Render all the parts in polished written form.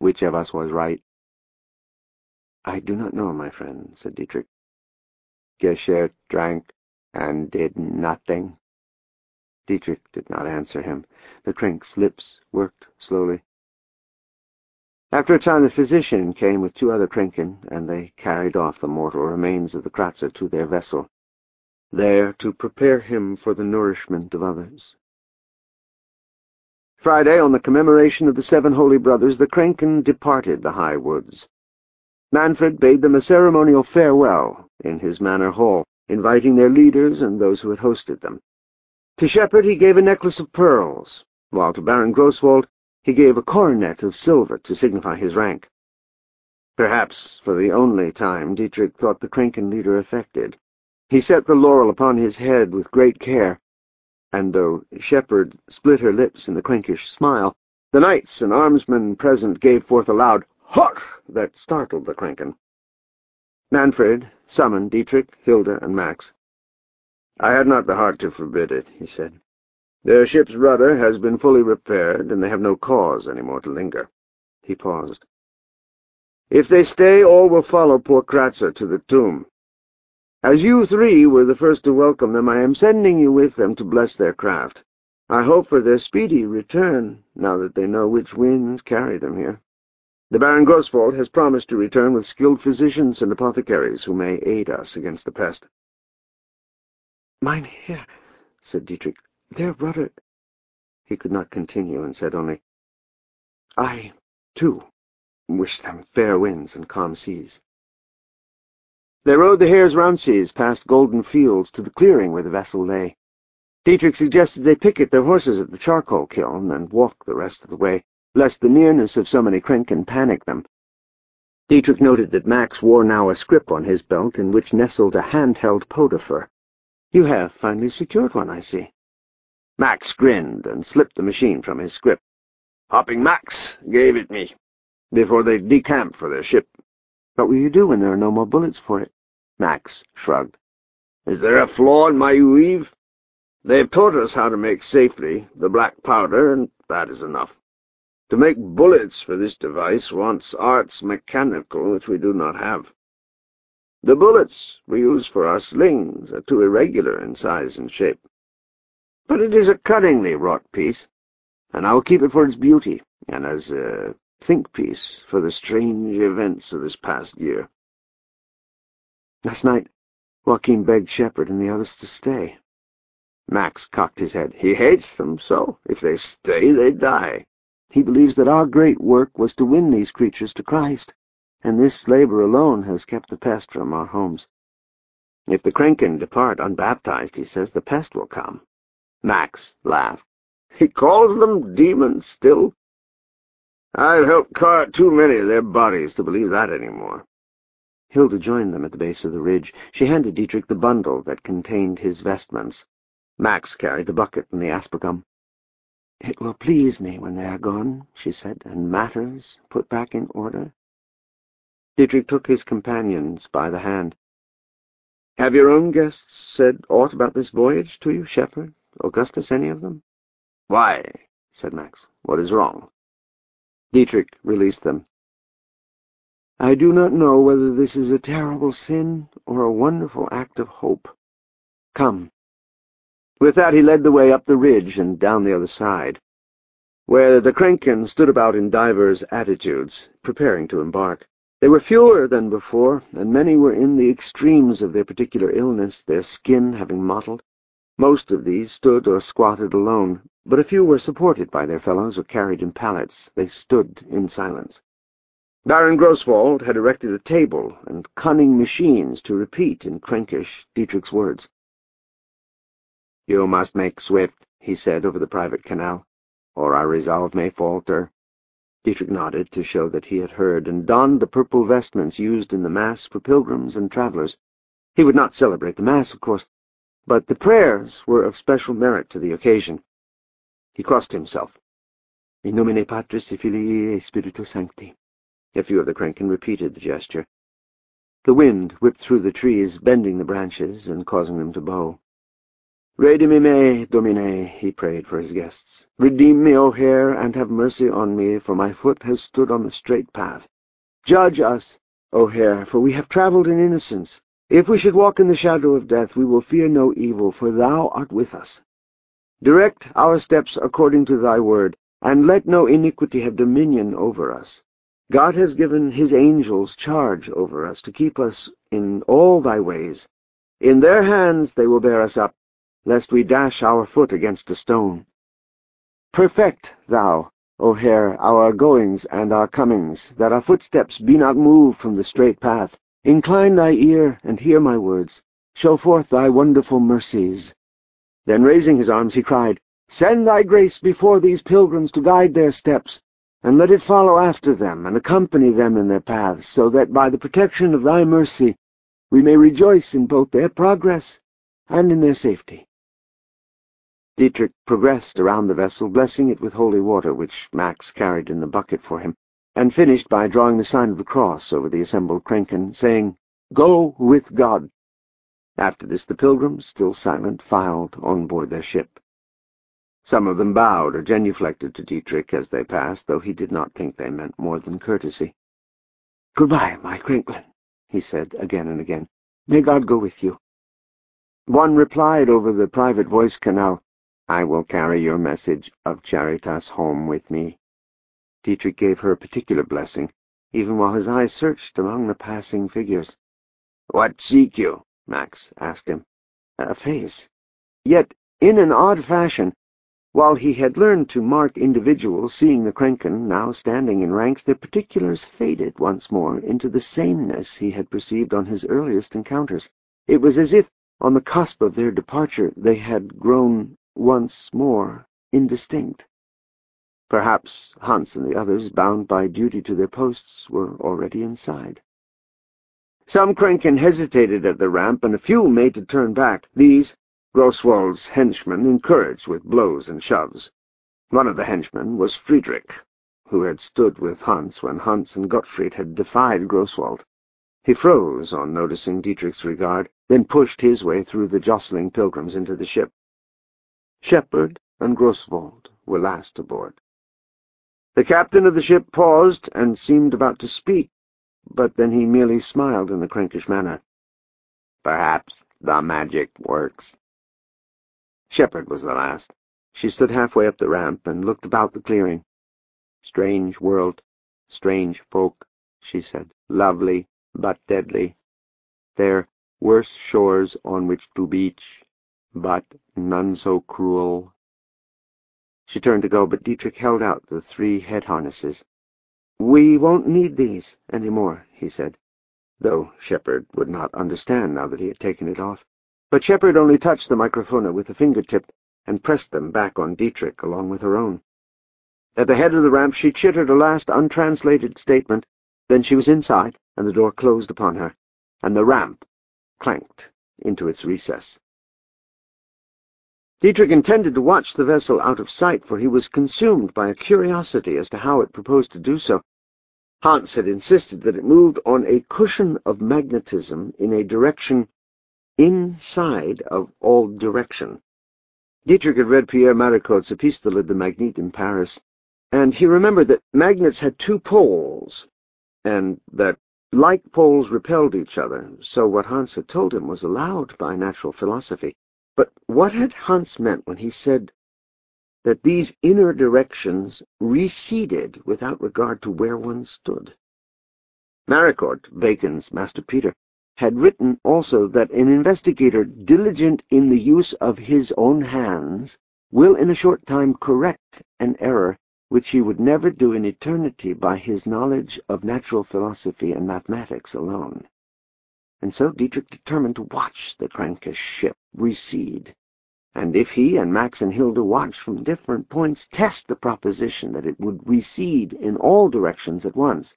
Which of us was right? I do not know, my friend, said Dietrich. Gescher drank and did nothing. Dietrich did not answer him. The Crink's lips worked slowly. After a time the physician came with 2 other Krinken, and they carried off the mortal remains of the Kratzer to their vessel, there to prepare him for the nourishment of others. Friday, on the commemoration of the 7 Holy Brothers, the Krinken departed the high woods. Manfred bade them a ceremonial farewell in his manor hall, inviting their leaders and those who had hosted them. To Shepherd he gave a necklace of pearls, while to Baron Groswald he gave a coronet of silver to signify his rank. Perhaps for the only time Dietrich thought the Krinken leader affected. He set the laurel upon his head with great care, and though Shepherd split her lips in the Krinkish smile, the knights and armsmen present gave forth a loud "Hot!" that startled the Krinken. Manfred summoned Dietrich, Hilda, and Max. "I had not the heart to forbid it," he said. "Their ship's rudder has been fully repaired, and they have no cause any more to linger." He paused. "If they stay, all will follow poor Kratzer to the tomb. As you 3 were the first to welcome them, I am sending you with them to bless their craft. I hope for their speedy return, now that they know which winds carry them here. The Baron Groswald has promised to return with skilled physicians and apothecaries who may aid us against the pest." "Mein Herr," said Dietrich, "their rudder—" He could not continue, and said only, "I, too, wish them fair winds and calm seas." They rowed the Hare's Roundseas past golden fields to the clearing where the vessel lay. Dietrich suggested they picket their horses at the charcoal kiln and walk the rest of the way, lest the nearness of so many Krinken panic them. Dietrich noted that Max wore now a scrip on his belt in which nestled a hand-held potiphar. "You have finally secured one, I see." Max grinned and slipped the machine from his scrip. "Hopping Max gave it me, before they decamped for their ship." "What will you do when there are no more bullets for it?" Max shrugged. "Is there a flaw in my weave? They've taught us how to make safely the black powder, and that is enough. To make bullets for this device wants arts mechanical which we do not have. The bullets we use for our slings are too irregular in size and shape. But it is a cunningly wrought piece, and I will keep it for its beauty, and as a think-piece for the strange events of this past year." Last night, Joachim begged Shepherd and the others to stay. Max cocked his head. "He hates them so. If they stay, they die. He believes that our great work was to win these creatures to Christ, and this labor alone has kept the pest from our homes. If the Krinken depart unbaptized, he says, the pest will come." Max laughed. "He calls them demons still? I've helped cart too many of their bodies to believe that any more." Hilda joined them at the base of the ridge. She handed Dietrich the bundle that contained his vestments. Max carried the bucket and the aspergum. "It will please me when they are gone," she said, "and matters put back in order." Dietrich took his companions by the hand. "Have your own guests said aught about this voyage to you, Shepherd? Augustus, any of them?" "Why?" said Max. "What is wrong?" Dietrich released them. "I do not know whether this is a terrible sin or a wonderful act of hope. Come." With that he led the way up the ridge and down the other side, where the Krinken stood about in divers attitudes, preparing to embark. They were fewer than before, and many were in the extremes of their particular illness, their skin having mottled. Most of these stood or squatted alone, but a few were supported by their fellows or carried in pallets. They stood in silence. Baron Groswald had erected a table and cunning machines to repeat in Krinkish Dietrich's words. "You must make swift," he said over the private canal, "or our resolve may falter." Dietrich nodded to show that he had heard, and donned the purple vestments used in the Mass for pilgrims and travelers. He would not celebrate the Mass, of course, but the prayers were of special merit to the occasion. He crossed himself. "In nomine Patris et Filii et Spiritus Sancti." A few of the Krinken repeated the gesture. The wind whipped through the trees, bending the branches and causing them to bow. Redimi me, Domine, he prayed for his guests. Redeem me, O Hare, and have mercy on me, for my foot has stood on the straight path. Judge us, O Hare, for we have travelled in innocence. If we should walk in the shadow of death, we will fear no evil, for thou art with us. Direct our steps according to thy word, and let no iniquity have dominion over us. God has given his angels charge over us, to keep us in all thy ways. In their hands they will bear us up, lest we dash our foot against a stone. Perfect thou, O Hare, our goings and our comings, that our footsteps be not moved from the straight path. Incline thy ear, and hear my words. Show forth thy wonderful mercies. Then raising his arms he cried, Send thy grace before these pilgrims to guide their steps, and let it follow after them, and accompany them in their paths, so that by the protection of thy mercy we may rejoice in both their progress and in their safety. Dietrich progressed around the vessel, blessing it with holy water, which Max carried in the bucket for him, and finished by drawing the sign of the cross over the assembled Krenken, saying, Go with God. After this the pilgrims, still silent, filed on board their ship. Some of them bowed or genuflected to Dietrich as they passed, though he did not think they meant more than courtesy. Goodbye, my Krenken, he said again and again. May God go with you. One replied over the private voice canal, I will carry your message of Charitas home with me. Dietrich gave her a particular blessing, even while his eyes searched among the passing figures. What seek you? Max asked him. A face. Yet, in an odd fashion, while he had learned to mark individuals, seeing the Krenken now standing in ranks, their particulars faded once more into the sameness he had perceived on his earliest encounters. It was as if, on the cusp of their departure, they had grown once more indistinct. Perhaps Hans and the others, bound by duty to their posts, were already inside. Some Krenken hesitated at the ramp, and a few made to turn back. These Groswald's henchmen encouraged with blows and shoves. One of the henchmen was Friedrich, who had stood with Hans when Hans and Gottfried had defied Groswald. He froze on noticing Dietrich's regard, then pushed his way through the jostling pilgrims into the ship. Shepherd and Groswald were last aboard. The captain of the ship paused and seemed about to speak, but then he merely smiled in the Krenkish manner. Perhaps the magic works. Shepherd was the last. She stood halfway up the ramp and looked about the clearing. Strange world, strange folk, she said. Lovely, but deadly. There worse shores on which to beach, but none so cruel. She turned to go, but Dietrich held out the 3 head harnesses. We won't need these any more, he said, though Shepherd would not understand now that he had taken it off. But Shepherd only touched the microphone with a fingertip and pressed them back on Dietrich along with her own. At the head of the ramp she chittered a last untranslated statement, then she was inside, and the door closed upon her, and the ramp clanked into its recess. Dietrich intended to watch the vessel out of sight, for he was consumed by a curiosity as to how it proposed to do so. Hans had insisted that it moved on a cushion of magnetism in a direction inside of all direction. Dietrich had read Pierre Maricourt's Epistole de Magnéte in Paris, and he remembered that magnets had 2 poles, and that like poles repelled each other, so what Hans had told him was allowed by natural philosophy. But what had Hans meant when he said that these inner directions receded without regard to where one stood? Maricourt, Bacon's Master Peter, had written also that an investigator diligent in the use of his own hands will in a short time correct an error which he would never do in eternity by his knowledge of natural philosophy and mathematics alone. And so Dietrich determined to watch the Krankish ship recede, and if he and Max and Hilda watched from different points, test the proposition that it would recede in all directions at once.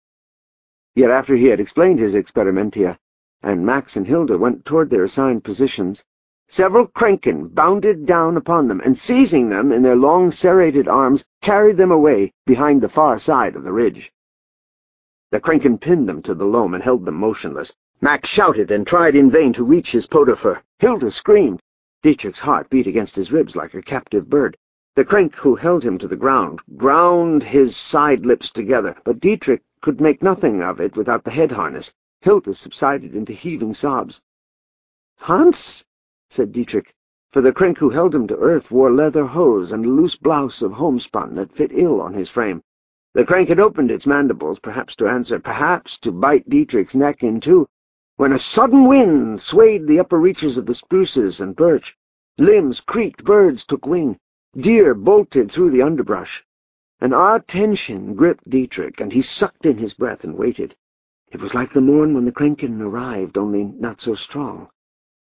Yet after he had explained his experimentia, and Max and Hilda went toward their assigned positions, several Krenken bounded down upon them, and seizing them in their long serrated arms, carried them away behind the far side of the ridge. The Krenken pinned them to the loam and held them motionless. Max shouted and tried in vain to reach his pot-au-feu. Hilda screamed. Dietrich's heart beat against his ribs like a captive bird. The crank who held him to the ground ground his side lips together, but Dietrich could make nothing of it without the head harness. Hilda subsided into heaving sobs. "Hans," said Dietrich, for the crank who held him to earth wore leather hose and a loose blouse of homespun that fit ill on his frame. The crank had opened its mandibles, perhaps to answer, perhaps to bite Dietrich's neck in two, when a sudden wind swayed the upper reaches of the spruces and birch. Limbs creaked, birds took wing. Deer bolted through the underbrush. An odd tension gripped Dietrich, and he sucked in his breath and waited. It was like the morn when the Kranken arrived, only not so strong.